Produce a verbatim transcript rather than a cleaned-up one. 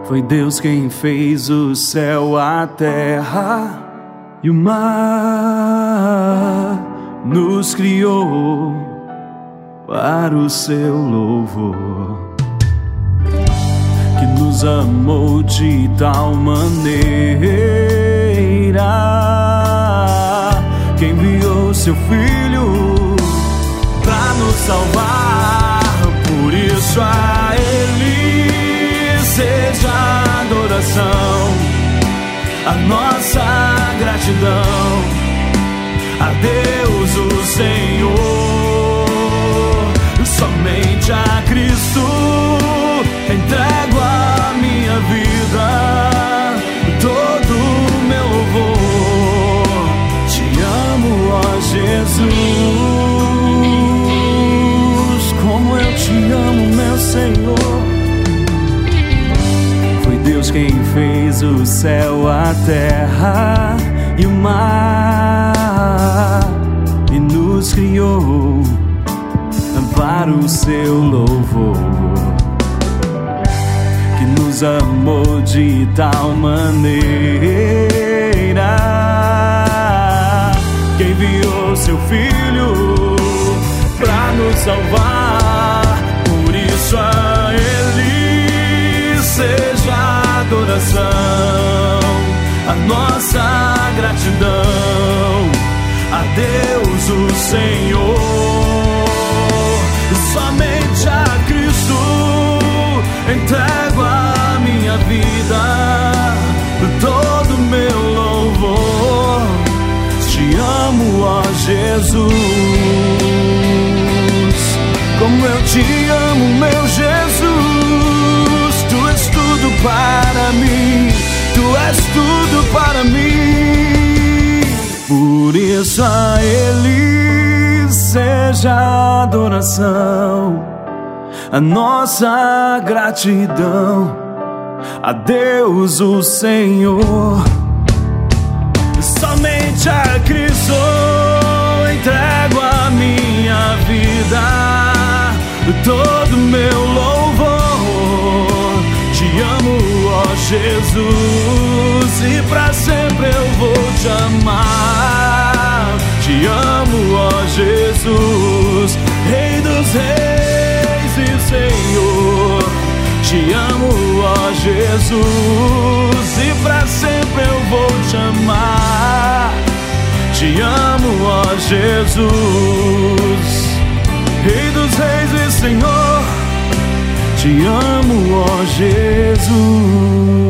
Foi Deus quem fez o céu, a terra e o mar, nos criou para o seu louvor, que nos amou de tal maneira, que enviou seu Filho para nos salvar. Por isso a Ele seja a adoração, a nossa gratidão, a Deus o Senhor. Somente a Cristo entrego a minha vida, todo o meu louvor. Te amo, ó Jesus, como eu te amo, meu Senhor. Foi Deus quem fez o céu, a terra e o mar, e nos criou para o seu louvor, que nos amou de tal maneira, que enviou seu Filho para nos salvar. Por isso a Ele seja a adoração, a nossa gratidão, a Deus o Senhor. Somente a Cristo entrego a minha vida, todo meu louvor. Te amo, ó Jesus, como eu te amo, meu Jesus. Tu és tudo para mim, tu és tudo para mim. Por isso a Ele seja a adoração, a nossa gratidão, a Deus o Senhor. Somente a Cristo entrego a minha vida, todo meu louvor. Te amo, ó Jesus, e pra sempre eu vou te amar. Te amo, ó Jesus, Rei dos Reis e Senhor. Te amo, ó Jesus, e pra sempre eu vou te amar. Te amo, ó Jesus, Rei dos Reis e Senhor. Te amo, ó Jesus.